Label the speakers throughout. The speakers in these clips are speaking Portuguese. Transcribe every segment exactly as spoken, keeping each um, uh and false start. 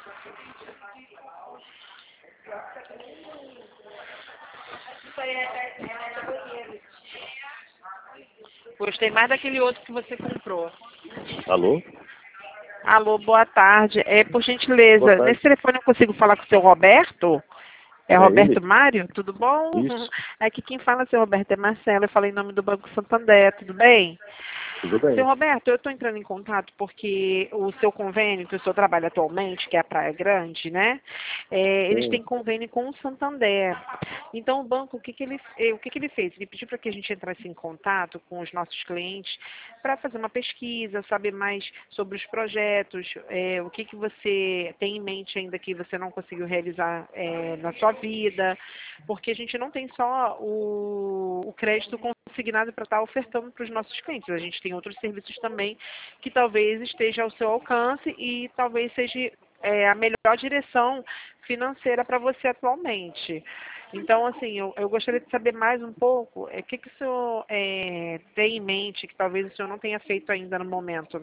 Speaker 1: Gostei mais daquele outro que você comprou.
Speaker 2: Alô?
Speaker 1: Alô, boa tarde. É, por
Speaker 2: Boa
Speaker 1: gentileza,
Speaker 2: tarde.
Speaker 1: nesse telefone eu consigo falar com o seu Roberto? É,
Speaker 2: É
Speaker 1: Roberto
Speaker 2: ele?
Speaker 1: Mário? Tudo bom?
Speaker 2: Isso,
Speaker 1: Aqui quem fala, seu Roberto, é Marcela. Eu falei em nome do Banco Santander, tudo bem?
Speaker 2: tudo
Speaker 1: Seu
Speaker 2: bem.
Speaker 1: Roberto, eu estou entrando em contato porque o seu convênio, que o senhor trabalha atualmente, que é a Praia Grande, né? É, eles
Speaker 2: Sim.
Speaker 1: têm convênio com o Santander. Então, o banco, o que, que, ele, eh, o que, que ele fez? Ele pediu para que a gente entrasse em contato com os nossos clientes para fazer uma pesquisa, saber mais sobre os projetos, eh, o que, que você tem em mente ainda que você não conseguiu realizar eh, na sua vida, porque a gente não tem só o, o crédito consignado para estar ofertando para os nossos clientes. A gente tem outros serviços também que talvez esteja ao seu alcance e talvez seja é, a melhor direção financeira para você atualmente. Então, assim, eu, eu gostaria de saber mais um pouco, é, o que, que o senhor é, tem em mente, que talvez o senhor não tenha feito ainda no momento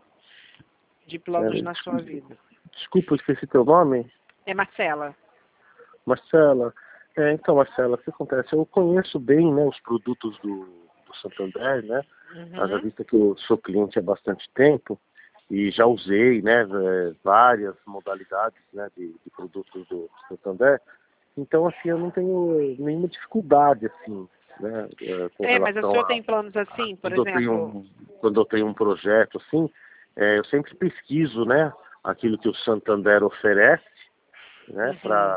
Speaker 1: de planos
Speaker 2: É,
Speaker 1: na sua
Speaker 2: desculpa,
Speaker 1: vida.
Speaker 2: desculpa, eu esqueci teu nome.
Speaker 1: É Marcela.
Speaker 2: Marcela. É, então, Marcela, o que acontece? Eu conheço bem, né, os produtos do, do Santander, né? Haja
Speaker 1: Uhum.
Speaker 2: vista que eu sou cliente há bastante tempo e já usei, né, é, várias modalidades, né, de, de produtos do Santander. Então, assim, eu não tenho nenhuma dificuldade, assim, né, é, com
Speaker 1: É, mas o
Speaker 2: relação
Speaker 1: senhor
Speaker 2: a
Speaker 1: tem planos assim, por
Speaker 2: quando eu tenho
Speaker 1: exemplo?
Speaker 2: um, quando eu tenho um projeto assim, é, eu sempre pesquiso, né, aquilo que o Santander oferece, né,
Speaker 1: Uhum.
Speaker 2: para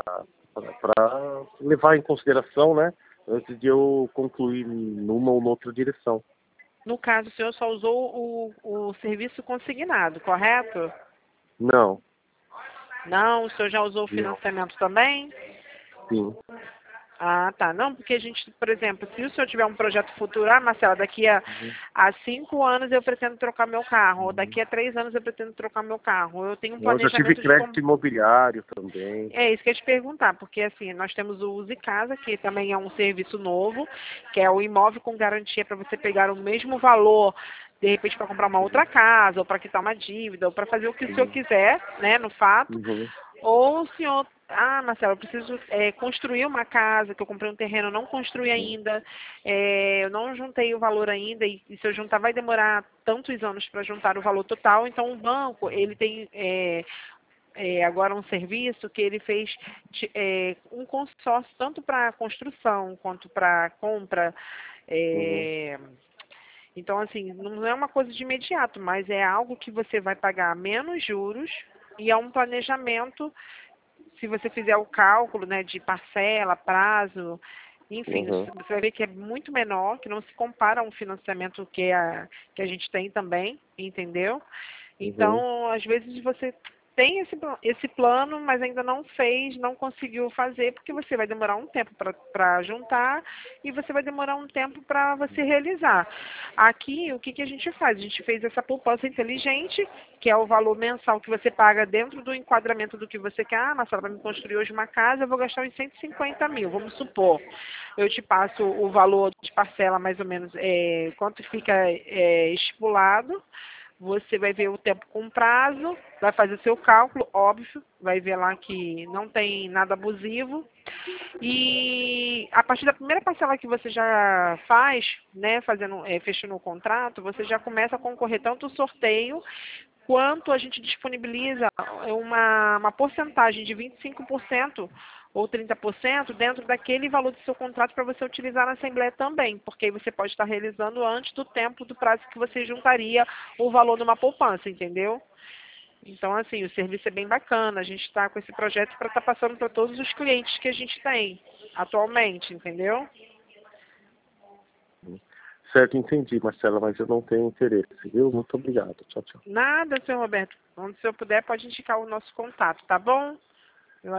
Speaker 2: para levar em consideração, né, antes de eu concluir numa ou noutra direção.
Speaker 1: No caso, o senhor só usou o, o serviço consignado, correto?
Speaker 2: Não,
Speaker 1: Não, o senhor já usou o
Speaker 2: não,
Speaker 1: financiamento também?
Speaker 2: sim.
Speaker 1: Ah, tá. Não, porque a gente, por exemplo, se o senhor tiver um projeto futuro, ah, Marcela, daqui a,
Speaker 2: Uhum,
Speaker 1: a cinco anos eu pretendo trocar meu carro, ou
Speaker 2: uhum.
Speaker 1: daqui a três anos eu pretendo trocar meu carro. Eu tenho um
Speaker 2: Eu já tive
Speaker 1: planejamento de como.
Speaker 2: crédito imobiliário também.
Speaker 1: É isso que eu ia te perguntar, porque assim, nós temos o Use Casa, que também é um serviço novo, que é o imóvel com garantia para você pegar o mesmo valor, de repente para comprar uma outra
Speaker 2: Uhum,
Speaker 1: casa, ou para quitar uma dívida, ou para fazer o que o senhor
Speaker 2: uhum,
Speaker 1: quiser, né, no fato.
Speaker 2: uhum,
Speaker 1: Ou o senhor, ah, Marcelo, eu preciso é, construir uma casa, que eu comprei um terreno, não construí
Speaker 2: uhum,
Speaker 1: ainda, é, eu não juntei o valor ainda, e, e se eu juntar vai demorar tantos anos para juntar o valor total, então o banco, ele tem é, é, agora um serviço que ele fez ti- é, um consórcio tanto para construção quanto para compra.
Speaker 2: uhum,
Speaker 1: é, então, assim, não é uma coisa de imediato, mas é algo que você vai pagar menos juros e é um planejamento, se você fizer o cálculo, né, de parcela, prazo, enfim,
Speaker 2: uhum,
Speaker 1: você vai ver que é muito menor, que não se compara a um financiamento que a, que a gente tem também, entendeu?
Speaker 2: uhum,
Speaker 1: Então, às vezes você tem esse, pla- esse plano, mas ainda não fez, não conseguiu fazer, porque você vai demorar um tempo para juntar e você vai demorar um tempo para você realizar. Aqui, o que, que a gente faz? A gente fez essa poupança inteligente, que é o valor mensal que você paga dentro do enquadramento do que você quer. Ah, Marcela, para me construir hoje uma casa, eu vou gastar uns cento e cinquenta mil, vamos supor. Eu te passo o valor de parcela, mais ou menos, é, quanto fica é, estipulado. Você vai ver o tempo com prazo, vai fazer seu cálculo, óbvio, vai ver lá que não tem nada abusivo. E a partir da primeira parcela que você já faz, né, fazendo, é, fechando o contrato, você já começa a concorrer tanto o sorteio quanto a gente disponibiliza uma, uma porcentagem de vinte e cinco por cento ou trinta por cento dentro daquele valor do seu contrato para você utilizar na Assembleia também, porque aí você pode estar realizando antes do tempo do prazo que você juntaria o valor numa poupança, entendeu? Então, assim, o serviço é bem bacana, a gente está com esse projeto para estar passando para todos os clientes que a gente tem atualmente, entendeu?
Speaker 2: uhum. Certo, entendi, Marcela, mas eu não tenho interesse, viu? Muito obrigado. Tchau, tchau.
Speaker 1: Nada, senhor Roberto. Onde o senhor puder, pode indicar o nosso contato, tá bom?